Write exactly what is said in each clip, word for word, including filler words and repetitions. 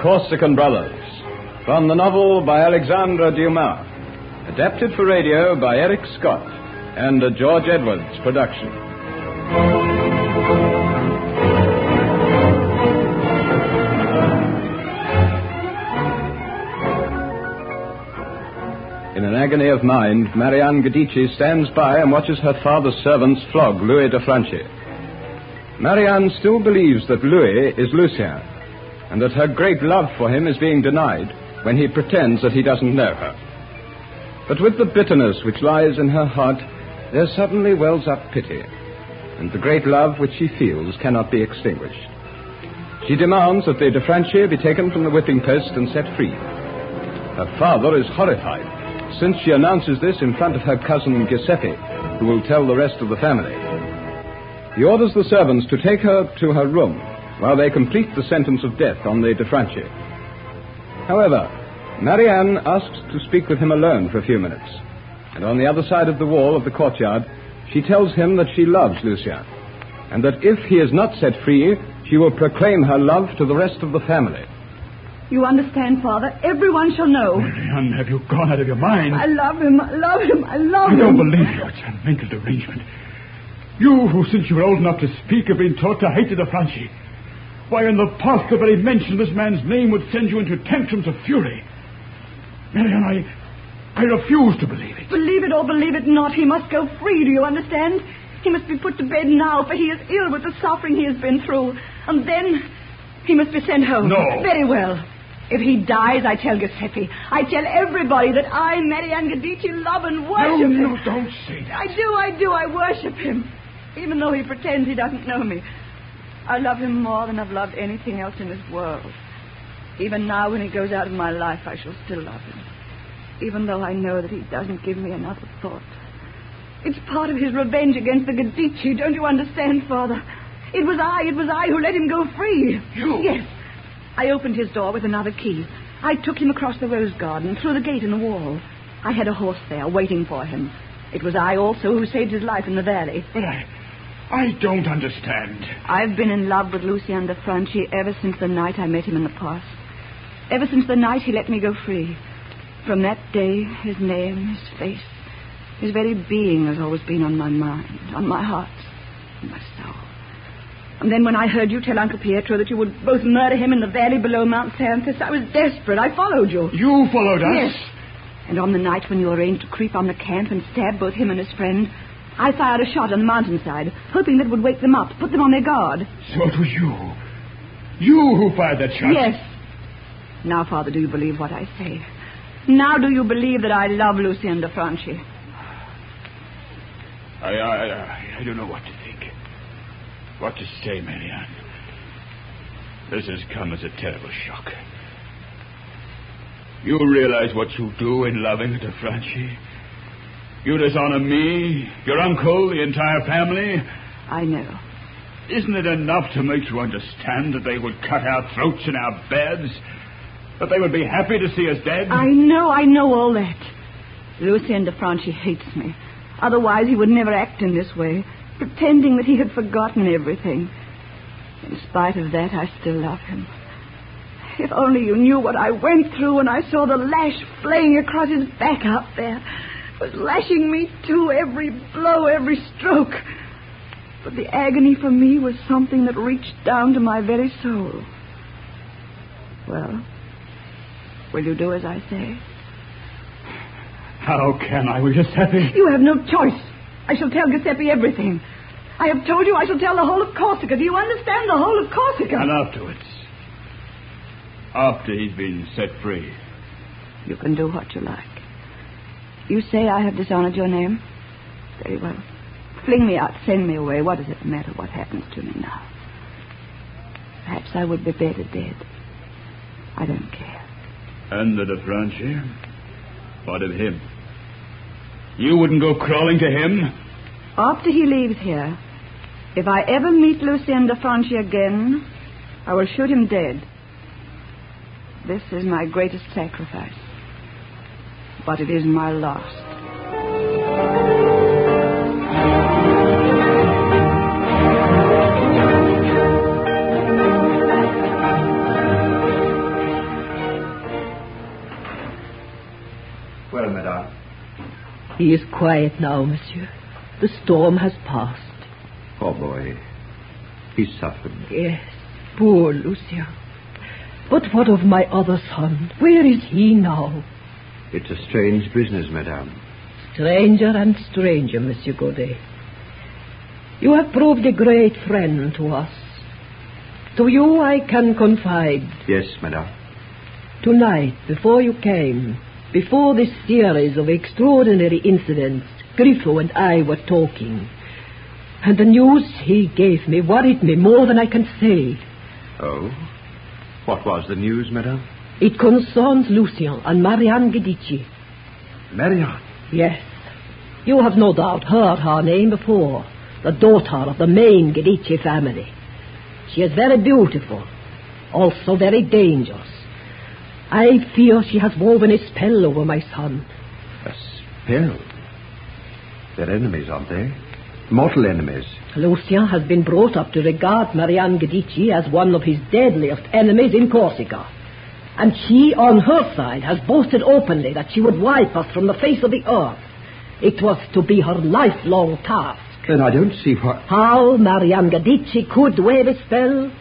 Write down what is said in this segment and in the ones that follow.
Corsican Brothers, from the novel by Alexandre Dumas, adapted for radio by Eric Scott, and a George Edwards production. In an agony of mind, Marianne Gadici stands by and watches her father's servants flog Louis de Franchi. Marianne still believes that Louis is Lucien, and that her great love for him is being denied when he pretends that he doesn't know her. But with the bitterness which lies in her heart, there suddenly wells up pity, and the great love which she feels cannot be extinguished. She demands that the de Franchi be taken from the whipping post and set free. Her father is horrified, since she announces this in front of her cousin Giuseppe, who will tell the rest of the family. He orders the servants to take her to her room while they complete the sentence of death on the de Franchi. However, Marianne asks to speak with him alone for a few minutes, and on the other side of the wall of the courtyard, she tells him that she loves Lucien, and that if he is not set free, she will proclaim her love to the rest of the family. You understand, Father? Everyone shall know. Marianne, have you gone out of your mind? I love him. I love him. I love I him. don't believe you. It's a mental derangement. You, who since you were old enough to speak, have been taught to hate the de Franchi. Why, in the past, the very mention of this man's name would send you into tantrums of fury. Marianne, I, I refuse to believe it. Believe it or believe it not, he must go free, do you understand? He must be put to bed now, for he is ill with the suffering he has been through. And then he must be sent home. No. Very well. If he dies, I tell Giuseppe, I tell everybody that I, Marianne Gadici, love and worship no, him. No, don't say that. I do, I do, I worship him. Even though he pretends he doesn't know me. I love him more than I've loved anything else in this world. Even now, when he goes out of my life, I shall still love him. Even though I know that he doesn't give me another thought. It's part of his revenge against the Gadici, don't you understand, Father? It was I, it was I who let him go free. You? Yes. I opened his door with another key. I took him across the rose garden, through the gate in the wall. I had a horse there, waiting for him. It was I also who saved his life in the valley. But I... I don't understand. I've been in love with Lucien de Franchi ever since the night I met him in the past. Ever since the night he let me go free. From that day, his name, his face, his very being has always been on my mind, on my heart, on my soul. And then when I heard you tell Uncle Pietro that you would both murder him in the valley below Mount Xanthus, I was desperate. I followed you. You followed us? Yes. And on the night when you arranged to creep on the camp and stab both him and his friend, I fired a shot on the mountainside, hoping that it would wake them up, put them on their guard. So it was you. You who fired that shot? Yes. Now, Father, do you believe what I say? Now do you believe that I love Lucien de Franchi? I, I, I don't know what to think. What to say, Marianne. This has come as a terrible shock. You realize what you do in loving de Franchi? You dishonor me, your uncle, the entire family. I know. Isn't it enough to make you understand that they would cut our throats in our beds? That they would be happy to see us dead? I know, I know all that. Lucien de Franchi hates me. Otherwise he would never act in this way, pretending that he had forgotten everything. In spite of that, I still love him. If only you knew what I went through when I saw the lash flaying across his back out there. Was lashing me too, every blow, every stroke. But the agony for me was something that reached down to my very soul. Well, will you do as I say? How can I with Giuseppe? You have no choice. I shall tell Giuseppe everything. I have told you I shall tell the whole of Corsica. Do you understand? The whole of Corsica. And afterwards? After he's been set free? You can do what you like. You say I have dishonored your name? Very well. Fling me out, send me away. What does it matter what happens to me now? Perhaps I would be better dead. I don't care. And the de Franchi? What of him? You wouldn't go crawling to him? After he leaves here, if I ever meet Lucien de Franchi again, I will shoot him dead. This is my greatest sacrifice. But it is my last. Well, madame? He is quiet now, monsieur. The storm has passed. Poor boy. He suffered. Yes, poor Lucien. But what of my other son? Where is he now? It's a strange business, madame. Stranger and stranger, Monsieur Godet. You have proved a great friend to us. To you I can confide. Yes, madame. Tonight, before you came, before this series of extraordinary incidents, Griffo and I were talking. And the news he gave me worried me more than I can say. Oh? What was the news, madame? It concerns Lucien and Marianne Guidici. Marianne? Yes. You have no doubt heard her name before. The daughter of the main Guidici family. She is very beautiful. Also very dangerous. I fear she has woven a spell over my son. A spell? They're enemies, aren't they? Mortal enemies. Lucien has been brought up to regard Marianne Guidici as one of his deadliest enemies in Corsica. And she, on her side, has boasted openly that she would wipe us from the face of the earth. It was to be her lifelong task. Then I don't see what... How Marianne Guidici could wave a spell?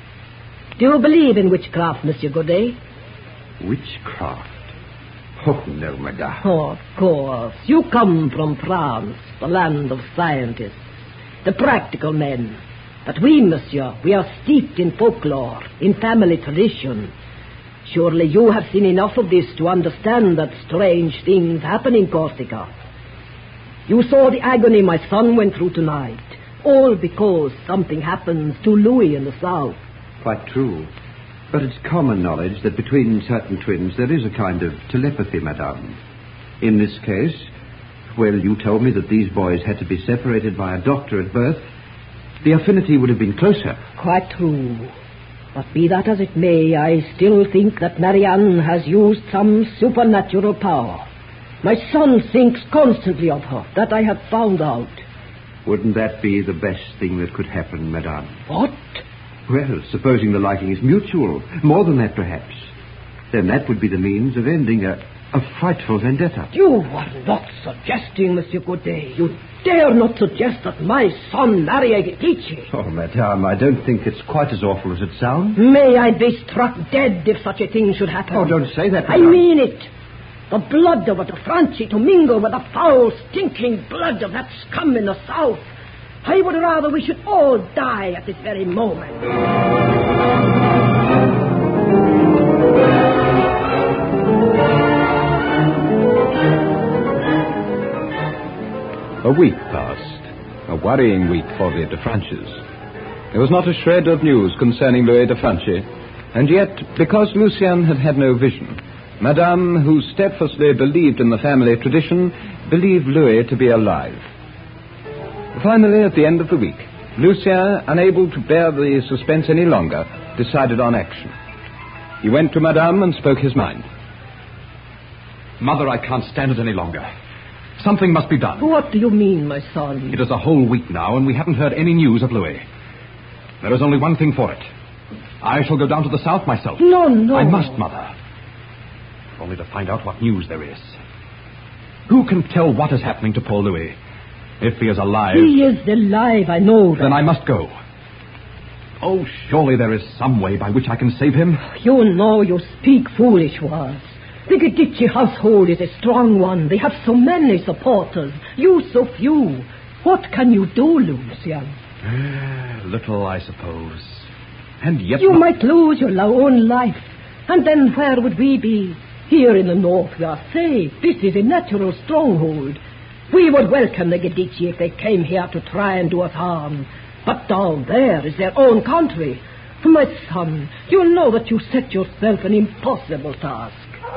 Do you believe in witchcraft, Monsieur Godet? Witchcraft? Oh, no, madame. Oh, of course. You come from France, the land of scientists, the practical men. But we, monsieur, we are steeped in folklore, in family tradition. Surely you have seen enough of this to understand that strange things happen in Corsica. You saw the agony my son went through tonight, all because something happens to Louis in the south. Quite true. But it's common knowledge that between certain twins there is a kind of telepathy, madame. In this case, well, you told me that these boys had to be separated by a doctor at birth. The affinity would have been closer. Quite true. But be that as it may, I still think that Marianne has used some supernatural power. My son thinks constantly of her. That I have found out. Wouldn't that be the best thing that could happen, madame? What? Well, supposing the liking is mutual, more than that perhaps, then that would be the means of ending a, a frightful vendetta. You are not suggesting, Monsieur Godet. You dare not suggest that my son marry a Guidici. Oh, madame, I don't think it's quite as awful as it sounds. May I be struck dead if such a thing should happen. Oh, don't say that, I madame. mean it. The blood of the Franchi to mingle with the foul, stinking blood of that scum in the south. I would rather we should all die at this very moment. A week passed, a worrying week for the de Franches. There was not a shred of news concerning Louis de Franchi, and yet, because Lucien had had no vision, Madame, who steadfastly believed in the family tradition, believed Louis to be alive. Finally, at the end of the week, Lucien, unable to bear the suspense any longer, decided on action. He went to Madame and spoke his mind. Mother, I can't stand it any longer. Something must be done. What do you mean, my son? It is a whole week now, and we haven't heard any news of Louis. There is only one thing for it. I shall go down to the south myself. No, no. I must, Mother. Only to find out what news there is. Who can tell what is happening to poor Louis? If he is alive... He is alive, I know that. Then I must go. Oh, surely there is some way by which I can save him. You know you speak foolish words. The Guidici household is a strong one. They have so many supporters. You so few. What can you do, Lucien? Uh, little, I suppose. And yet... You might lose your own life. And then where would we be? Here in the north we are safe. This is a natural stronghold. We would welcome the Guidici if they came here to try and do us harm. But down there is their own country. My son, you know that you set yourself an impossible task.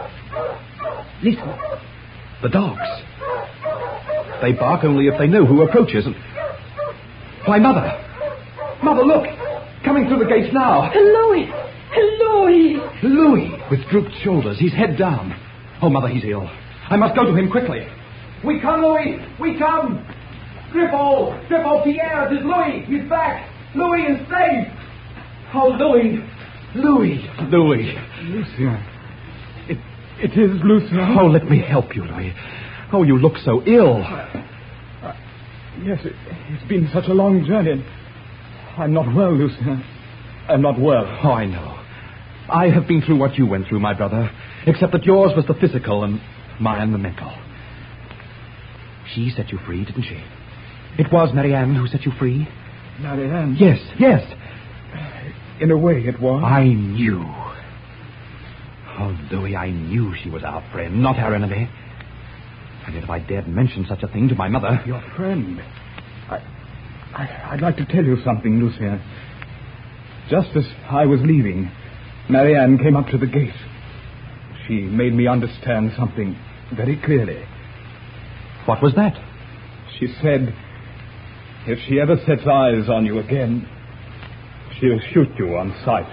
Listen. The dogs. They bark only if they know who approaches. And... Why, Mother! Mother, look! Coming through the gates now. Louis! Louis! Louis, with drooped shoulders, his head down. Oh, Mother, he's ill. I must go to him quickly. We come, Louis! We come! Griffo! Griffo, Pierre! It is Louis! He's back! Louis is safe! Oh, Louis! Louis! Louis! Lucien. It, It is Lucien. Oh, let me help you, Louis. Oh, you look so ill. Uh, uh, yes, it, it's been such a long journey. I'm not well, Lucien. I'm not well. Oh, I know. I have been through what you went through, my brother, except that yours was the physical and mine the mental. She set you free, didn't she? It was Marianne who set you free? Marianne? Yes, yes. In a way, it was. I knew. Oh, Louis, I knew she was our friend, not our enemy. And yet if I dared mention such a thing to my mother... Your friend? I, I, I'd like to tell you something, Lucien. Just as I was leaving, Marianne came up to the gate. She made me understand something very clearly. What was that? She said, if she ever sets eyes on you again, she'll shoot you on sight.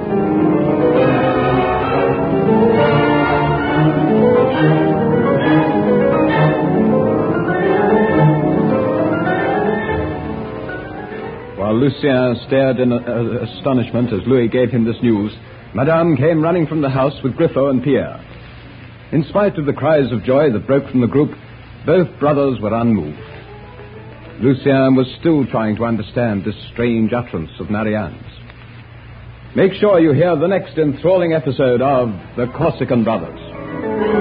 While Lucien stared in uh, astonishment as Louis gave him this news, Madame came running from the house with Griffo and Pierre. In spite of the cries of joy that broke from the group, both brothers were unmoved. Lucien was still trying to understand this strange utterance of Marianne's. Make sure you hear the next enthralling episode of The Corsican Brothers.